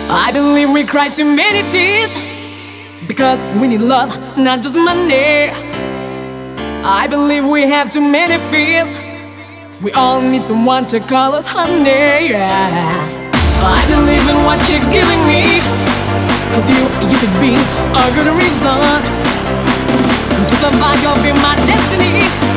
I believe we cry too many tears because we need love, not just money. I believe we have too many fears. We all need someone to call us honey, yeah. I believe in what you're giving me, cause you could be a good reason to survive, you'll be my destiny.